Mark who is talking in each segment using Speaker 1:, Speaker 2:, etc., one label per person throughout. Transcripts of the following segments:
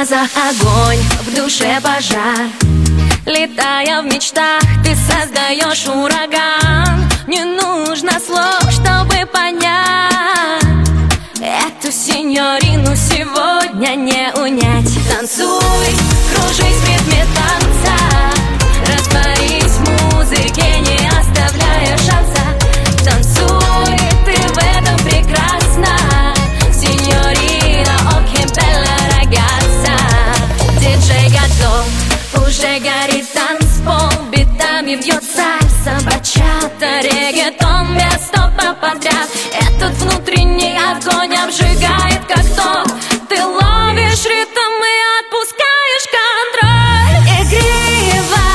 Speaker 1: глазах огонь, в душе пожар. Летая в мечтах, ты создаешь ураган. Не нужно слов, чтобы понять. Эту синьорину сегодня не унять. Танцуй, кружись в ритме танца, растворись в музыке, не оставляя шанса. Танцуй, ты в этом прекрасна, синьорина, о che bella ragazza. Диджей готов, уже горит танцпол, битами бьет сальса, бачата, реггетон, без стопа подряд. Этот внутренний огонь обжигает, как ток. Ты ловишь ритм и отпускаешь контроль. Игриво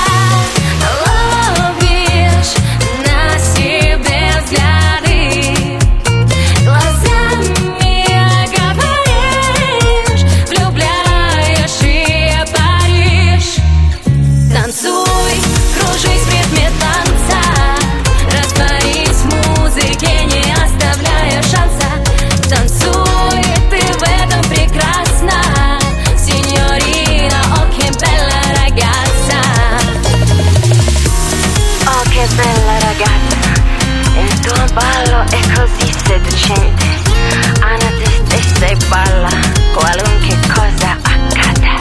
Speaker 1: ловишь на себе взгляды, глазами говоришь, влюбляешь и паришь. Танцуй, кружись в ритме танца, растворись в музыке, не оставляя шанса. Танцуй, ты в этом прекрасна, синьорина, о che bella ragazza.
Speaker 2: Oh che bella ragazza, il tuo ballo è così seducente. Ama te stessa e balla, qualunque cosa accada.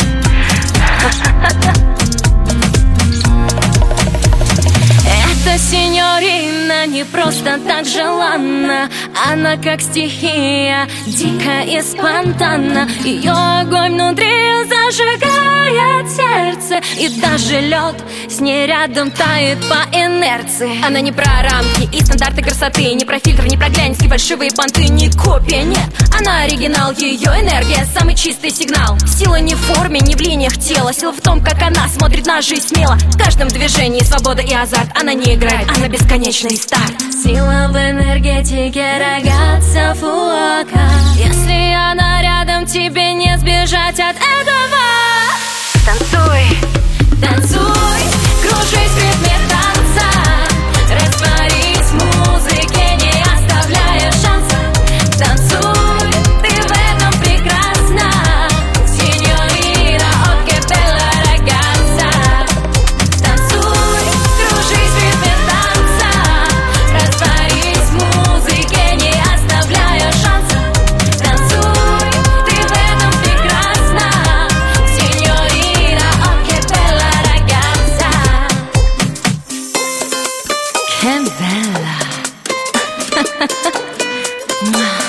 Speaker 1: Эта синьорина не просто так желанна. Она как стихия, дикая и спонтанна. Ее огонь внутри зажигает сердце, и даже лед с ней рядом тает по инерции. Она не про рамки и стандарты красоты, не про фильтры, не про глянецкие фальшивые понты, не копия, нет. Она оригинал, ее энергия самый чистый сигнал. Сила не в форме, не в линиях тела, сила в том, как она смотрит на жизнь смело. В каждом движении свобода и азарт. Она не играет, она бесконечный старт. Сила в энергетике ragazza fuoca. Если она рядом, тебе не сбежать от этого.
Speaker 2: Танцуй,
Speaker 1: Танцуй, кружись в ритме танца, растворись в музыке, не оставляя шанса. Танцуй, ты в этом прекрасна, синьорина, о che bella ragazza. Танцуй, кружись в ритме танца, растворись в музыке, не оставляя шанса. Танцуй, ты в этом прекрасна, синьорина, о che bella ragazza. Che bella.